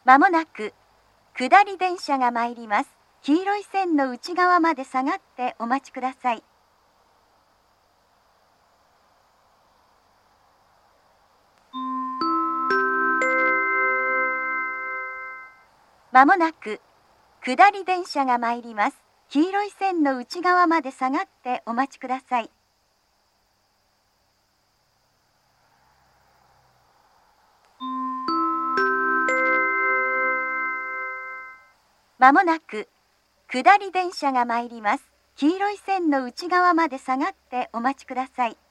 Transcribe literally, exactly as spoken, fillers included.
まもなく下り電車が参ります。黄色い線の内側まで下がってお待ちください。まもなく下り電車が参ります。黄色い線の内側まで下がってお待ちください。まもなく下り電車が参ります。黄色い線の内側まで下がってお待ちください。